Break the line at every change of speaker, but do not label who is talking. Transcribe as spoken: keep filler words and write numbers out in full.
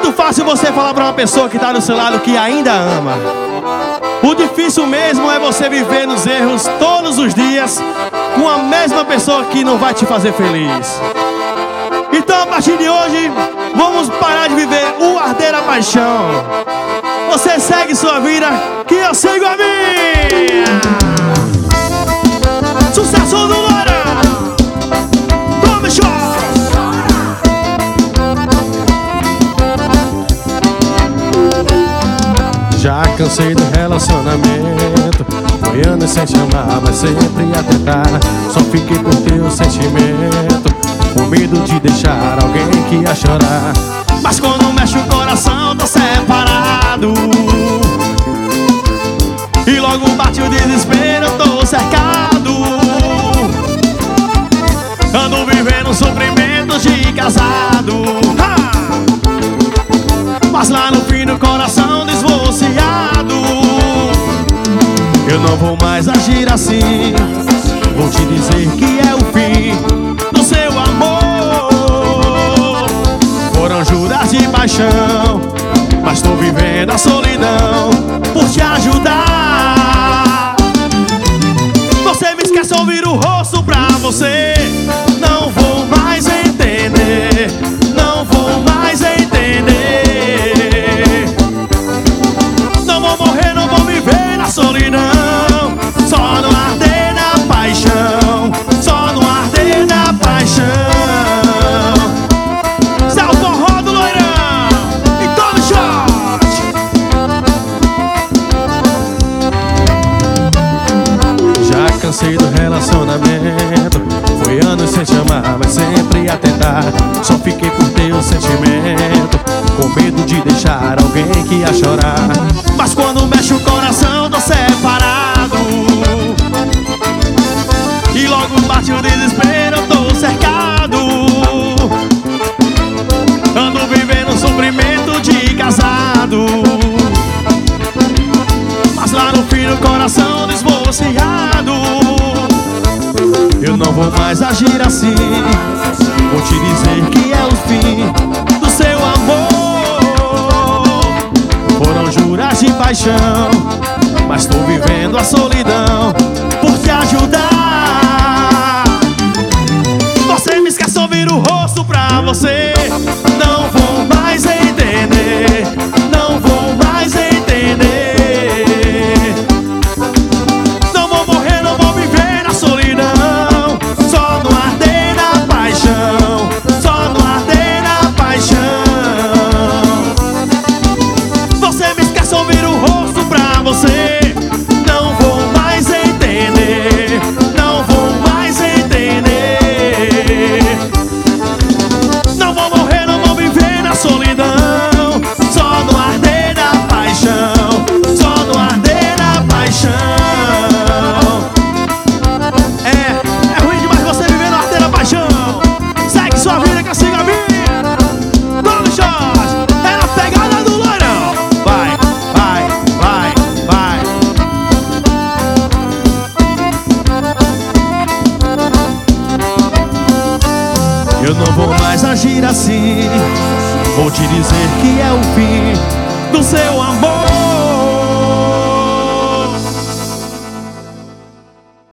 muito fácil você falar pra uma pessoa que tá do seu lado que ainda ama. O difícil mesmo é você viver nos erros todos os dias com a mesma pessoa que não vai te fazer feliz. Então, a partir de hoje, vamos parar de viver o arder a paixão. Você segue sua vida, que eu sigo a minha. Sucesso do Loura! Tome shot! Já cansei do relacionamento, foi anos sem te amar, mas sempre a tentar. Só fiquei por teu sentimento, com medo de deixar alguém que ia chorar. Mas quando mexe o coração, tô separado, e logo bate o desespero, eu tô cercado. Ando vivendo sofrimento de casado, ha! Mas lá no fim do coração divorciado. Eu não vou mais agir assim, vou te dizer que é o fim do seu amor. Foram juras de paixão, mas tô vivendo a solidão por te ajudar. Você me esquece ouvir o rosto pra você. Não vou mais entender, não vou mais entender. Não vou morrer, não vou viver na solidão, só no arder da paixão, só no arder da paixão. Cê é o forró do Loirão e tome shot. Já cansei do relacionamento, foi anos sem te amar, mas sempre a tentar. Só fiquei por teu sentimento, com medo de deixar alguém que ia chorar. Mas quando mexe o coração, tô separado, e logo bate o desespero, eu tô cercado. Ando vivendo um sofrimento de casado, mas lá no fim do coração divorciado. Eu não vou mais agir assim, vou te dizer que é o fim do seu amor. Foram juras de paixão, mas tô vivendo a solidão por te ajudar. Você me esquece ouvir o rosto pra você. Não vou mais entender, não vou mais entender. Não vou morrer, não vou viver na solidão, só no arder da paixão, só no arder da paixão. Você me esquece ouvir o rosto pra você. Não vou mais entender, não vou mais entender. Não vou morrer, não vou viver na solidão, só no arder da paixão, só no arder da paixão. É, é ruim demais você viver no arder da paixão. Segue sua vida que eu sigo a minha. Tome shot, é na pegada do Loirão. Vai, vai, vai, vai. Eu não vou mais agir assim, vou te dizer que é o fim do seu amor.